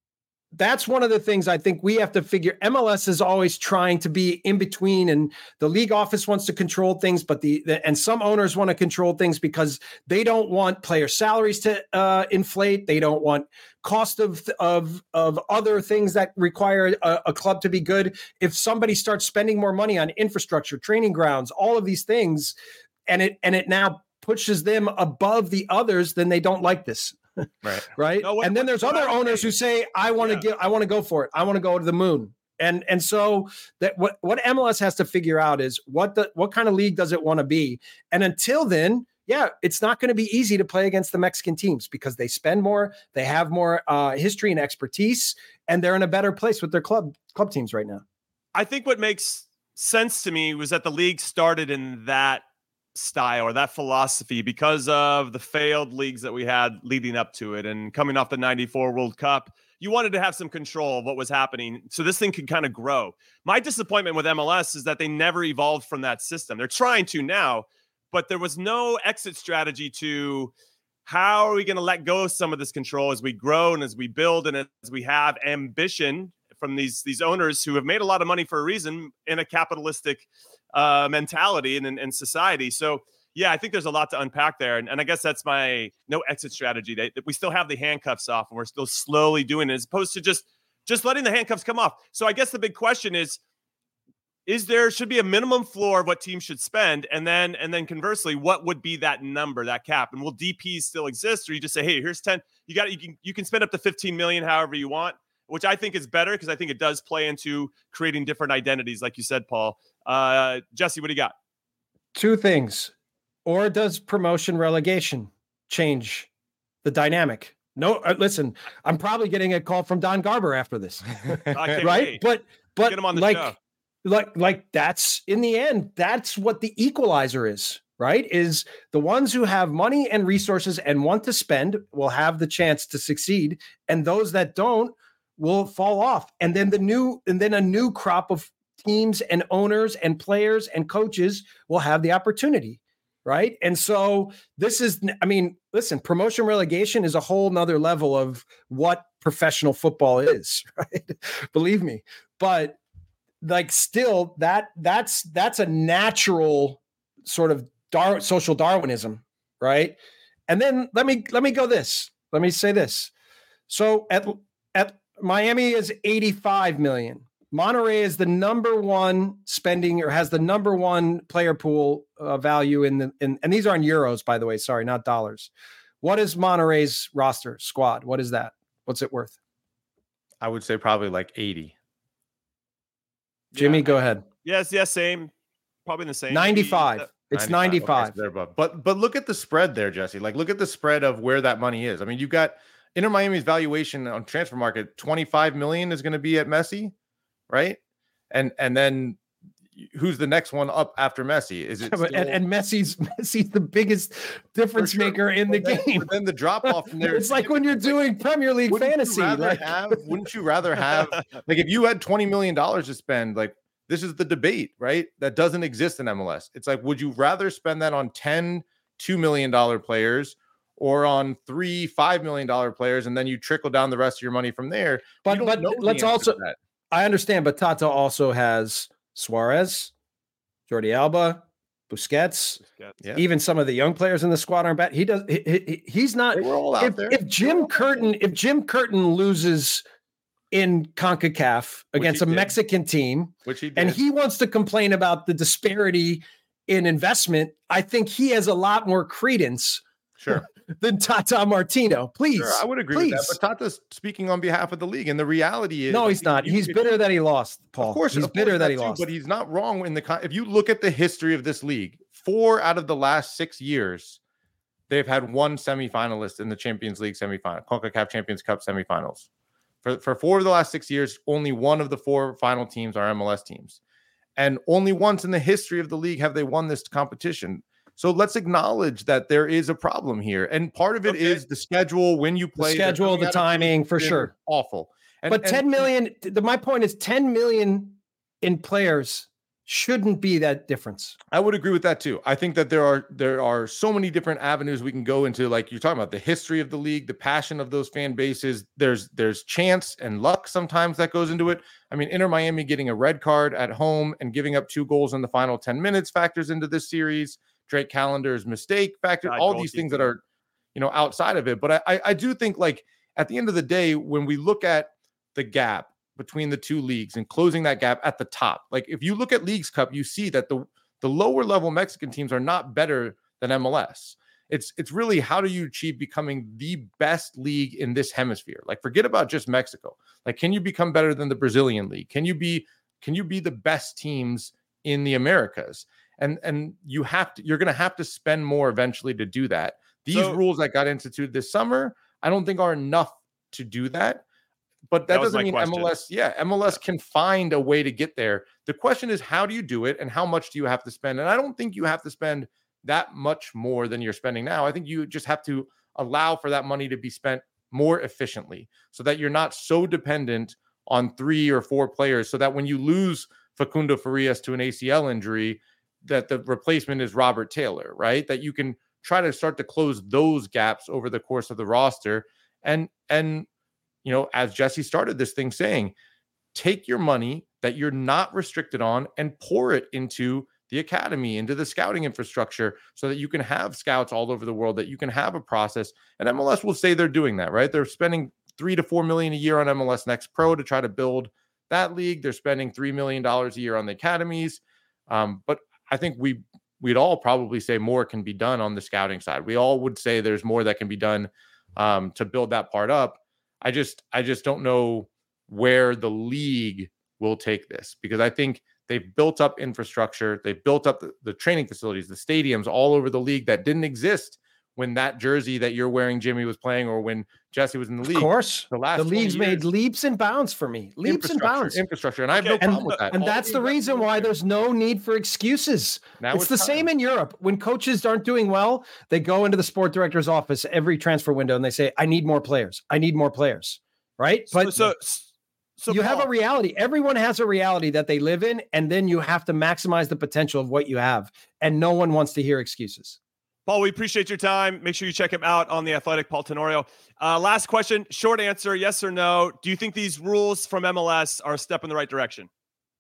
Speaker 3: that's one of the things I think we have to figure. MLS is always trying to be in between, and the league office wants to control things, but and some owners want to control things because they don't want player salaries to inflate. They don't want cost of other things that require a club to be good. If somebody starts spending more money on infrastructure, training grounds, all of these things, and it now pushes them above the others, then they don't like this. Right.
Speaker 1: No,
Speaker 3: and then there's other owners who say, I want to go for it. I want to go to the moon. And so that what MLS has to figure out is what kind of league does it want to be? And until then, it's not going to be easy to play against the Mexican teams because they spend more, they have more history and expertise, and they're in a better place with their club teams right now.
Speaker 1: I think what makes sense to me was that the league started in that style or that philosophy because of the failed leagues that we had leading up to it, and coming off the 94 World Cup, you wanted to have some control of what was happening so this thing could kind of grow. My disappointment with MLS is that they never evolved from that system. They're trying to now, but there was no exit strategy to how are we going to let go of some of this control as we grow and as we build and as we have ambition from these owners who have made a lot of money for a reason in a capitalistic mentality and society. So I think there's a lot to unpack there. And I guess that's my no exit strategy. That we still have the handcuffs off and we're still slowly doing it as opposed to just letting the handcuffs come off. So I guess the big question is there should be a minimum floor of what teams should spend? And then conversely, what would be that number, that cap? And will DPs still exist? Or you just say, hey, here's 10, you can spend up to 15 million, however you want, which I think is better because I think it does play into creating different identities. Like you said, Paul. Jesse, what do you got?
Speaker 3: Two things. Or does promotion relegation change the dynamic? No, listen, I'm probably getting a call from Don Garber after this, right?
Speaker 1: Wait.
Speaker 3: But
Speaker 1: get him on the show.
Speaker 3: Like that's in the end, that's what the equalizer is, right? Is the ones who have money and resources and want to spend will have the chance to succeed, and those that don't will fall off. And then a new crop of teams and owners and players and coaches will have the opportunity. Right. And so listen, promotion relegation is a whole nother level of what professional football is, right? Believe me. But like still that's a natural sort of social Darwinism. Right. And then let me say this. So at Miami is 85 million. Monterrey is the number one spending or has the number one player pool value and these are in euros, by the way. Sorry, not dollars. What is Monterrey's roster squad? What is that? What's it worth?
Speaker 12: I would say probably like 80.
Speaker 3: Jimmy, go ahead.
Speaker 1: Yes, same. Probably the same.
Speaker 3: 95. It's 95.
Speaker 12: Okay, so but look at the spread there, Jesse. Like look at the spread of where that money is. I mean, you've got Inter Miami's valuation on transfer market, 25 million is going to be at Messi. Right. And then who's the next one up after Messi? Is it
Speaker 3: and Messi's the biggest difference maker in the game.
Speaker 12: Then the drop off from there.
Speaker 3: It's like when you're doing Premier League fantasy.
Speaker 12: Wouldn't you rather have like if you had $20 million to spend, like this is the debate, right? That doesn't exist in MLS. It's like, would you rather spend that on 10 $2 million players or on 3 $5 million players, and then you trickle down the rest of your money from there?
Speaker 3: But let's also. I understand, but Tata also has Suarez, Jordi Alba, Busquets. Even some of the young players in the squad aren't bad. He does. He's not.
Speaker 12: They were all out there.
Speaker 3: If Jim Curtin loses in CONCACAF against a Mexican team,
Speaker 12: which he did,
Speaker 3: and he wants to complain about the disparity in investment, I think he has a lot more credence.
Speaker 12: Sure.
Speaker 3: Than Tata Martino. Please.
Speaker 12: Sure, I would agree with that. But Tata's speaking on behalf of the league. And the reality is.
Speaker 3: No, he's not. He's bitter that he lost, Paul.
Speaker 12: Of course.
Speaker 3: He's bitter that he lost.
Speaker 12: But he's not wrong if you look at the history of this league, 4 out of the last 6 years, they've had one semifinalist in the Champions League semifinal, CONCACAF Champions Cup semifinals. For 4 of the last 6 years, only one of the 4 final teams are MLS teams. And only once in the history of the league have they won this competition. So let's acknowledge that there is a problem here. And part of it is the schedule, when you play.
Speaker 3: The schedule, the timing, for sure.
Speaker 12: Awful.
Speaker 3: But 10 million, my point is 10 million in players shouldn't be that difference.
Speaker 12: I would agree with that too. I think that there are so many different avenues we can go into. Like you're talking about the history of the league, the passion of those fan bases. There's chance and luck sometimes that goes into it. I mean, Inter Miami getting a red card at home and giving up 2 goals in the final 10 minutes factors into this series. Drake Calendar's mistake factor, all these things that are, outside of it. But I do think, like, at the end of the day, when we look at the gap between the two leagues and closing that gap at the top, like if you look at Leagues Cup, you see that the lower level Mexican teams are not better than MLS. It's really, how do you achieve becoming the best league in this hemisphere? Like, forget about just Mexico. Like, can you become better than the Brazilian league? Can you be the best teams in the Americas? And you're going to have to spend more eventually to do that. These rules that got instituted this summer, I don't think are enough to do that. But that doesn't mean question. MLS can find a way to get there. The question is, how do you do it and how much do you have to spend? And I don't think you have to spend that much more than you're spending now. I think you just have to allow for that money to be spent more efficiently so that you're not so dependent on 3 or 4 players, so that when you lose Facundo Farias to an ACL injury, that the replacement is Robert Taylor, right? That you can try to start to close those gaps over the course of the roster. And as Jesse started this thing saying, take your money that you're not restricted on and pour it into the academy, into the scouting infrastructure, so that you can have scouts all over the world, that you can have a process. And MLS will say they're doing that, right? They're spending $3 to $4 million a year on MLS Next Pro to try to build that league. They're spending $3 million a year on the academies. But I think we'd all probably say more can be done on the scouting side. We all would say there's more that can be done to build that part up. I just don't know where the league will take this, because I think they've built up infrastructure. They've built up the training facilities, the stadiums all over the league that didn't exist when that jersey that you're wearing, Jimmy, was playing, or when Jesse was in the league.
Speaker 3: Of course. The league's made leaps and bounds for me. Leaps and bounds.
Speaker 12: Infrastructure. And I have no problem with that.
Speaker 3: And that's the reason why there's no need for excuses. It's the same in Europe. When coaches aren't doing well, they go into the sport director's office every transfer window and they say, I need more players. I need more players. Right? But so you have a reality. Everyone has a reality that they live in, and then you have to maximize the potential of what you have. And no one wants to hear excuses.
Speaker 1: Paul, we appreciate your time. Make sure you check him out on The Athletic, Paul Tenorio. Last question, short answer, yes or no. Do you think these rules from MLS are a step in the right direction?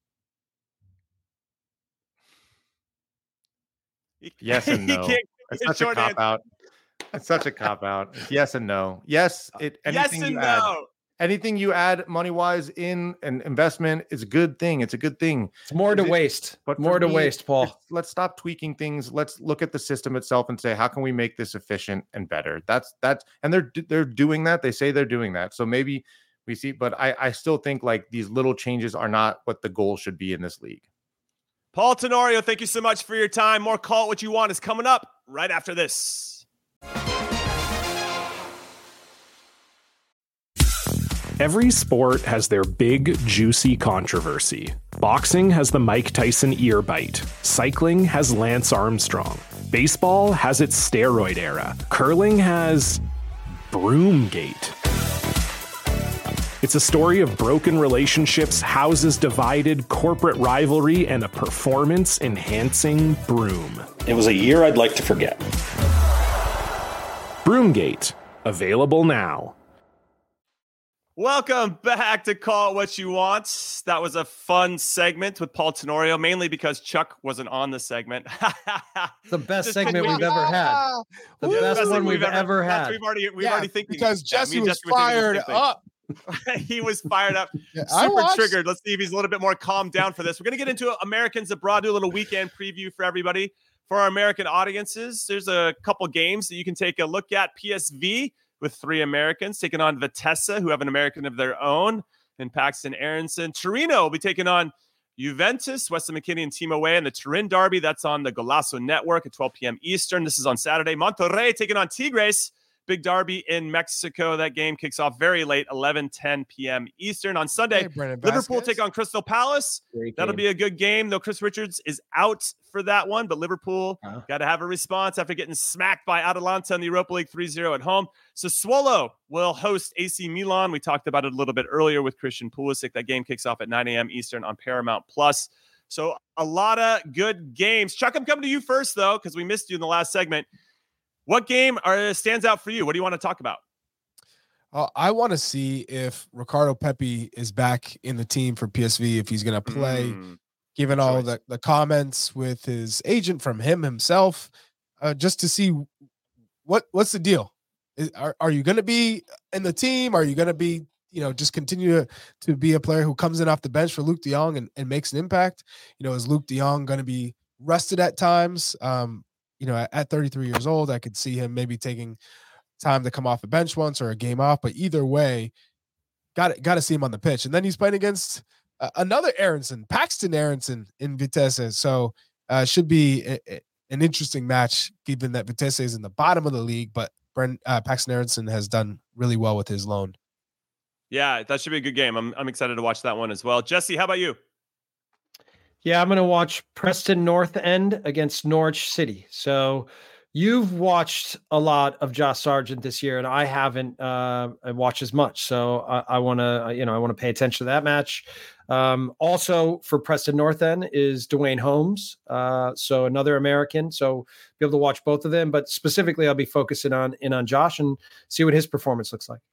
Speaker 12: Yes and no. It's such a cop-out. It's such a cop-out. Yes and no. Yes. Anything you add money-wise in an investment is a good thing. It's a good thing.
Speaker 3: It's more to waste. But more to waste, Paul.
Speaker 12: Let's stop tweaking things. Let's look at the system itself and say, how can we make this efficient and better? That's and they're doing that. They say they're doing that. So maybe we see, but I still think like these little changes are not what the goal should be in this league.
Speaker 1: Paul Tenorio, thank you so much for your time. More Call It What You Want is coming up right after this.
Speaker 13: Every sport has their big, juicy controversy. Boxing has the Mike Tyson ear bite. Cycling has Lance Armstrong. Baseball has its steroid era. Curling has Broomgate. It's a story of broken relationships, houses divided, corporate rivalry, and a performance-enhancing broom.
Speaker 14: It was a year I'd like to forget.
Speaker 13: Broomgate. Available now.
Speaker 1: Welcome back to Call It What You Want. That was a fun segment with Paul Tenorio, mainly because Chuck wasn't on the segment.
Speaker 3: The best segment we've ever had. The best one we've ever had.
Speaker 1: We've already thinking.
Speaker 4: Because Jesse was fired up.
Speaker 1: He was fired up.
Speaker 4: Yeah,
Speaker 1: super triggered. Let's see if he's a little bit more calmed down for this. We're going to get into Americans abroad, do a little weekend preview for everybody. For our American audiences, there's a couple games that you can take a look at. PSV with 3 Americans taking on Vitesse, who have an American of their own, and Paxton Aronson. Torino will be taking on Juventus, Weston McKennie and Team Away in the Turin Derby. That's on the Golazo Network at 12 p.m. Eastern. This is on Saturday. Monterrey taking on Tigres. Big derby in Mexico. That game kicks off very late, 11:10 p.m. Eastern. On Sunday, Liverpool take on Crystal Palace. That'll be a good game, though Chris Richards is out for that one. But Liverpool got to have a response after getting smacked by Atalanta in the Europa League 3-0 at home. Sassuolo will host AC Milan. We talked about it a little bit earlier with Christian Pulisic. That game kicks off at 9 a.m. Eastern on Paramount+. So a lot of good games. Chuck, I'm coming to you first, though, because we missed you in the last segment. What game stands out for you? What do you want to talk about?
Speaker 4: I want to see if Ricardo Pepi is back in the team for PSV, if he's going to play, given all the comments with his agent from him himself, just to see what's the deal. Are you going to be in the team? Are you going to be, just continue to be a player who comes in off the bench for Luuk de Jong and makes an impact? Is Luuk de Jong going to be rested at times? At 33 years old, I could see him maybe taking time to come off a bench once or a game off, but either way, got to see him on the pitch. And then he's playing against another Aronson, Paxton Aronson in Vitesse. So should be an interesting match, given that Vitesse is in the bottom of the league, but Paxton Aronson has done really well with his loan.
Speaker 1: Yeah, that should be a good game. I'm excited to watch that one as well. Jesse, how about you?
Speaker 3: Yeah, I'm going to watch Preston North End against Norwich City. So you've watched a lot of Josh Sargent this year, and I haven't watched as much. So I want to, pay attention to that match. Also for Preston North End is Dwayne Holmes. So another American. So be able to watch both of them, but specifically I'll be focusing on Josh and see what his performance looks like.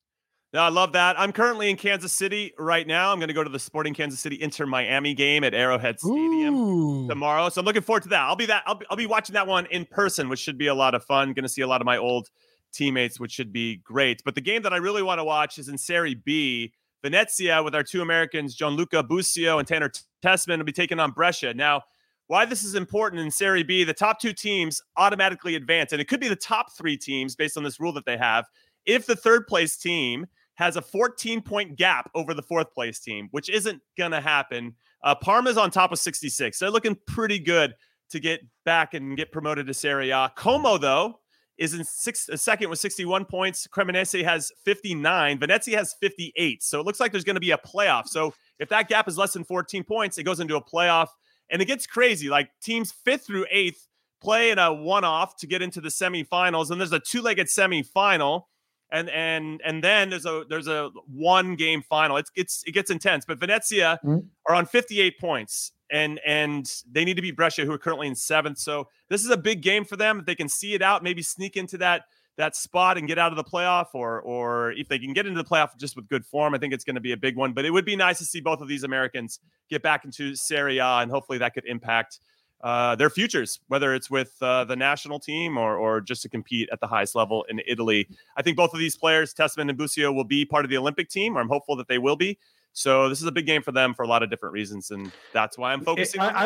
Speaker 1: No, I love that. I'm currently in Kansas City right now. I'm going to go to the Sporting Kansas City Inter Miami game at Arrowhead Stadium tomorrow. So I'm looking forward to that. I'll be watching that one in person, which should be a lot of fun. Going to see a lot of my old teammates, which should be great. But the game that I really want to watch is in Serie B. Venezia with our two Americans, Gianluca Busio and Tanner Tessman, will be taking on Brescia. Now, why this is important in Serie B, the top two teams automatically advance, and it could be the top three teams based on this rule that they have, if the third place team has a 14-point gap over the fourth place team, which isn't going to happen. Parma's on top of 66. They're looking pretty good to get back and get promoted to Serie A. Como, though, is in second with 61 points. Cremonese has 59. Venezia has 58. So it looks like there's going to be a playoff. So if that gap is less than 14 points, it goes into a playoff. And it gets crazy. Like teams 5th through 8th play in a one-off to get into the semifinals. And there's a two-legged semifinal. And then there's a one game final. It gets intense. But Venezia are on 58 points, and they need to beat Brescia, who are currently in 7th. So this is a big game for them. If they can see it out, maybe sneak into that spot and get out of the playoff, or if they can get into the playoff just with good form, I think it's going to be a big one. But it would be nice to see both of these Americans get back into Serie A, and hopefully that could impact their futures, whether it's with the national team or just to compete at the highest level in Italy. I think both of these players, Tessman and Busio, will be part of the Olympic team, or I'm hopeful that they will be. So this is a big game for them for a lot of different reasons, and that's why I'm focusing on that.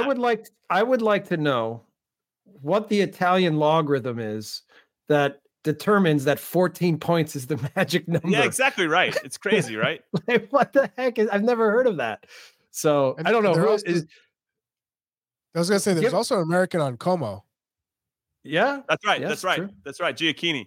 Speaker 3: I would like to know what the Italian logarithm is that determines that 14 points is the magic number.
Speaker 1: Yeah, exactly right. It's crazy, right?
Speaker 3: Like, what the heck I've never heard of that. So I don't know who is.
Speaker 4: I was going to say there's also an American on Como.
Speaker 3: Yeah.
Speaker 1: That's right.
Speaker 3: Yes,
Speaker 1: that's right.
Speaker 3: true.
Speaker 1: That's right. Gioacchini.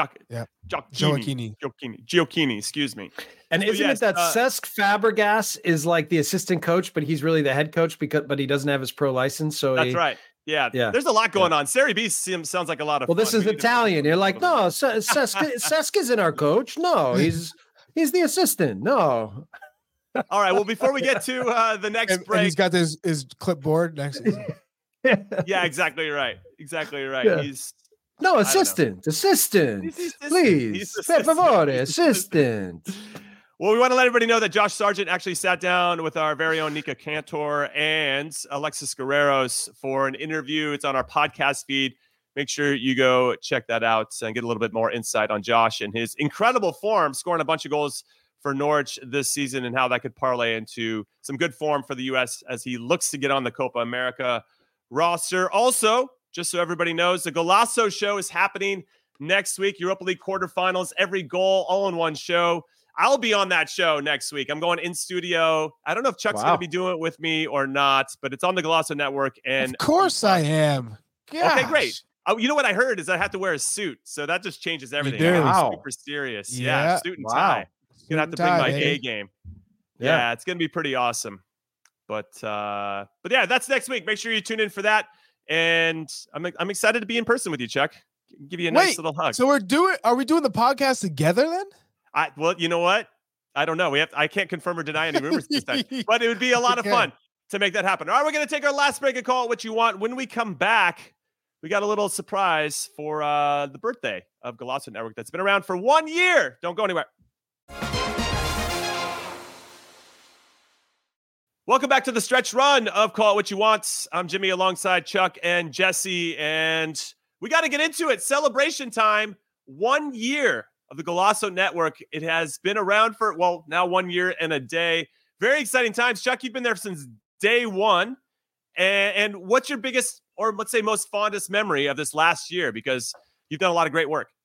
Speaker 1: Gioacchini, excuse me.
Speaker 3: And
Speaker 1: So,
Speaker 3: isn't
Speaker 1: yes,
Speaker 3: it that Cesc Fabregas is like the assistant coach, but he's really the head coach but he doesn't have his pro license. So
Speaker 1: That's right. Yeah. There's a lot going on. Serie B sounds like a lot of
Speaker 3: Well,
Speaker 1: fun.
Speaker 3: this is Italian. You're like, no, Cesc isn't our coach. No, he's the assistant. No.
Speaker 1: All right. Well, before we get to the next break,
Speaker 4: And he's got his clipboard next to him.
Speaker 1: yeah, exactly right. Exactly right.
Speaker 3: Yeah.
Speaker 1: He's
Speaker 3: Assistant. Please. Per favore, assistant.
Speaker 1: Well, we want to let everybody know that Josh Sargent actually sat down with our very own Nika Cantor and Alexis Guerreros for an interview. It's on our podcast feed. Make sure you go check that out and get a little bit more insight on Josh and his incredible form, scoring a bunch of goals for Norwich this season, and how that could parlay into some good form for the U.S. as he looks to get on the Copa America roster. Also, just so everybody knows, the Golasso show is happening next week. Europa League quarterfinals, every goal, all in one show. I'll be on that show next week. I'm going in studio. I don't know if Chuck's going to be doing it with me or not, but it's on the Golasso Network. And
Speaker 4: of course I am. Gosh.
Speaker 1: Okay, great. You know what I heard is I have to wear a suit, so that just changes everything.
Speaker 4: do?
Speaker 1: I'm super serious. Yeah, suit and tie. Gonna have to bring my A game. Yeah, it's gonna be pretty awesome. But yeah, that's next week. Make sure you tune in for that. And I'm excited to be in person with you, Chuck. Give you a nice little hug.
Speaker 4: So are we doing the podcast together then?
Speaker 1: Well, you know what? I don't know. I can't confirm or deny any rumors this time, but it would be a lot of fun. to make that happen. All right, we're going to take our last break and call it what you want. When we come back, we got a little surprise for the birthday of Golazo Network that's been around for 1 year. Don't go anywhere. Welcome back to the stretch run of Call It What You Want. I'm Jimmy alongside Chuck and Jesse, and we got to get into it. Celebration time. 1 year of the Golazo Network. It has been around for, now 1 year and a day. Very exciting times. Chuck, you've been there since day one. And what's your biggest, or let's say most fondest memory of this last year? Because you've done a lot of great work.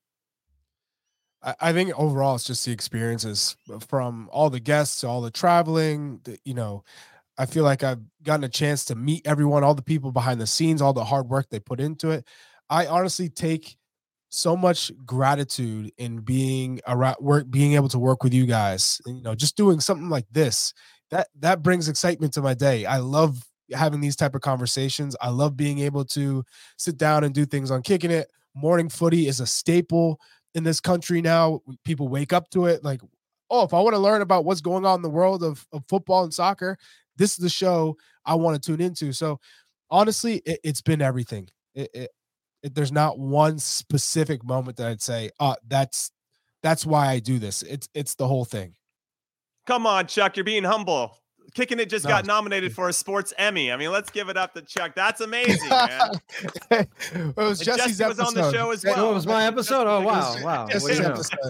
Speaker 4: I think overall it's just the experiences from all the guests, all the traveling, I feel like I've gotten a chance to meet everyone, all the people behind the scenes, all the hard work they put into it. I honestly take so much gratitude in being able to work with you guys, and, just doing something like this, that brings excitement to my day. I love having these type of conversations. I love being able to sit down and do things on Kicking It. Morning footy is a staple in this country now. People wake up to it like, oh, if I want to learn about what's going on in the world of football and soccer, this is the show I want to tune into. So honestly, it's been everything. There's not one specific moment that I'd say, that's why I do this. It's the whole thing. Come on, Chuck, you're being humble. Kicking It just got nominated for a sports Emmy. I mean, let's give it up to Chuck. That's amazing, man. It was Jesse's Jesse was on the show as well.
Speaker 3: Oh, it was my episode. Oh, wow.
Speaker 1: Jesse's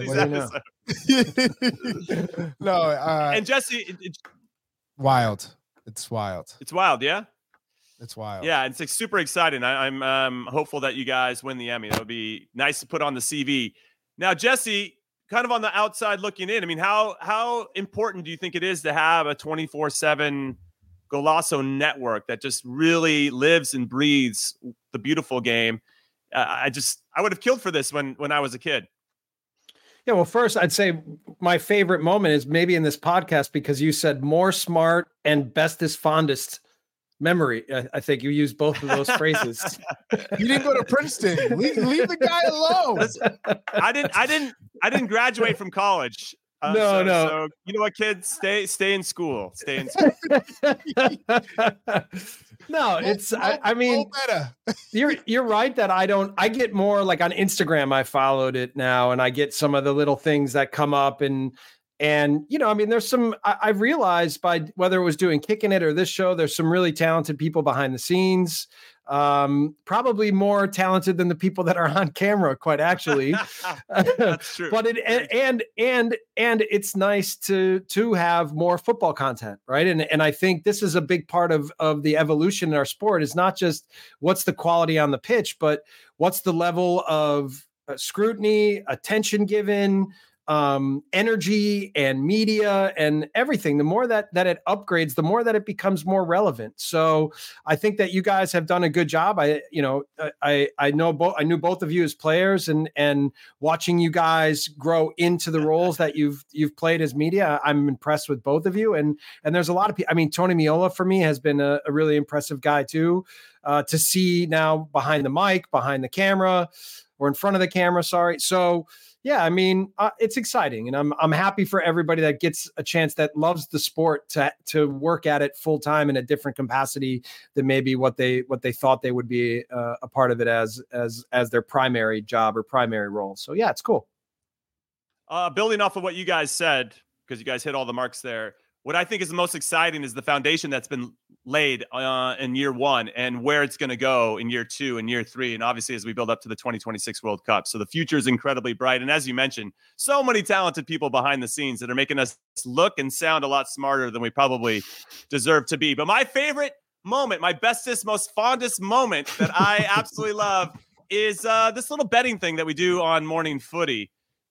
Speaker 1: episode.
Speaker 4: No,
Speaker 1: and Jesse,
Speaker 4: wild. It's wild.
Speaker 1: It's wild, yeah.
Speaker 4: It's wild.
Speaker 1: Yeah, it's like super exciting. I'm hopeful that you guys win the Emmy. That would be nice to put on the CV. Now, Jesse, kind of on the outside looking in, I mean, how important do you think it is to have a 24/7 Golazo network that just really lives and breathes the beautiful game? I would have killed for this when I was a kid.
Speaker 3: Yeah, well, first, I'd say my favorite moment is maybe in this podcast because you said more smart and bestest fondest memory. I think you used both of those phrases.
Speaker 4: You didn't go to Princeton. Leave the guy alone.
Speaker 1: I didn't graduate from college.
Speaker 3: No.
Speaker 1: So you know what, kids? Stay in school. Stay in school.
Speaker 3: No, it's. I mean, you're right that I get more like on Instagram. I followed it now, and I get some of the little things that come up and. And, I mean, there's some, I've realized by whether it was doing Kicking It or this show, there's some really talented people behind the scenes, probably more talented than the people that are on camera, quite actually.
Speaker 1: That's true.
Speaker 3: But and it's nice to have more football content, right? And I think this is a big part of the evolution in our sport is not just what's the quality on the pitch, but what's the level of scrutiny, attention given, energy and media and everything. The more that it upgrades, the more that it becomes more relevant. So I think that you guys have done a good job. I knew both of you as players and watching you guys grow into the roles that you've played as media. I'm impressed with both of you. And there's a lot of people. I mean, Tony Meola for me has been a really impressive guy too, to see now behind the mic, behind the camera, or in front of the camera. Sorry. So yeah, I mean, it's exciting, and I'm happy for everybody that gets a chance that loves the sport to work at it full time in a different capacity than maybe what they thought they would be a part of it as their primary job or primary role. So yeah, it's cool.
Speaker 1: Building off of what you guys said, because you guys hit all the marks there. What I think is the most exciting is the foundation that's been laid in year one and where it's going to go in year two and year three. And obviously, as we build up to the 2026 World Cup. So the future is incredibly bright. And as you mentioned, so many talented people behind the scenes that are making us look and sound a lot smarter than we probably deserve to be. But my favorite moment, my bestest, most fondest moment that I absolutely love is this little betting thing that we do on Morning Footy.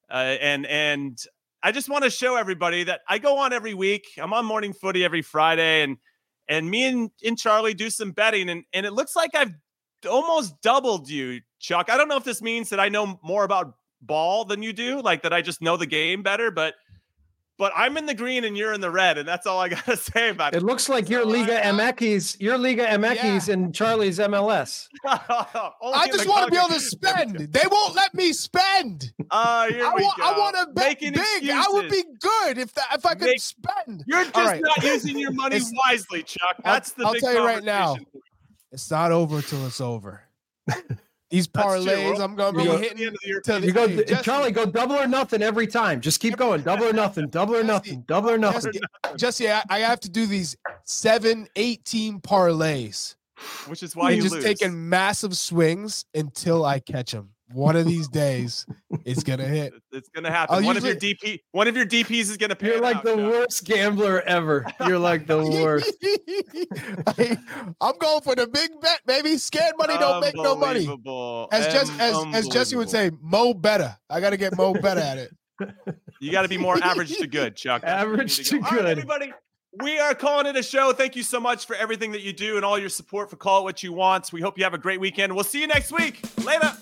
Speaker 1: And I just want to show everybody that I go on every week. I'm on Morning Footy every Friday, and me and Charlie do some betting, and it looks like I've almost doubled you, Chuck. I don't know if this means that I know more about ball than you do, like that I just know the game better, but but I'm in the green and you're in the red, and that's all I gotta say about it.
Speaker 3: It looks like your Liga MX and Charlie's MLS.
Speaker 4: I just want to be able to spend. They won't let me spend.
Speaker 1: I
Speaker 4: want to bet big.
Speaker 1: Excuses.
Speaker 4: I would be good if I could spend.
Speaker 1: You're just not using your money wisely, Chuck. That's the
Speaker 4: I'll
Speaker 1: big
Speaker 4: tell you right now. It's not over till it's over. These parlays, I'm going to be hitting till
Speaker 3: you go, Charlie, go double or nothing every time. Just keep going. Double or nothing, double or nothing, double or nothing.
Speaker 4: Jesse, I have to do these 7-18 parlays.
Speaker 1: Which is why you
Speaker 4: just
Speaker 1: lose.
Speaker 4: Taking massive swings until I catch them. One of these days, it's gonna hit.
Speaker 1: It's gonna happen. One of your DPs is gonna pay.
Speaker 3: You're like the worst gambler ever. You're like the worst.
Speaker 4: I'm going for the big bet, baby. Scared money don't make no money. As Jesse would say, Mo better. I got to get Mo better at it.
Speaker 1: You got to be more average to good, Chuck.
Speaker 3: Average to good.
Speaker 1: All right, everybody. We are calling it a show. Thank you so much for everything that you do and all your support for Call It What You Want. We hope you have a great weekend. We'll see you next week. Later.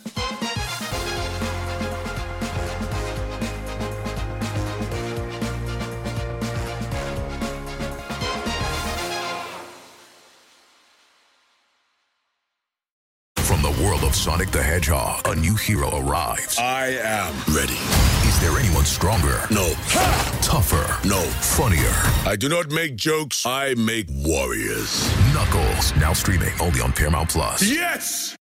Speaker 15: From the world of Sonic the Hedgehog, a new hero arrives.
Speaker 16: I am ready.
Speaker 15: Is there anyone stronger?
Speaker 16: No.
Speaker 15: Tougher?
Speaker 16: No.
Speaker 15: Funnier?
Speaker 16: I do not make jokes. I make warriors.
Speaker 15: Knuckles, now streaming only on Paramount Plus.
Speaker 16: Yes!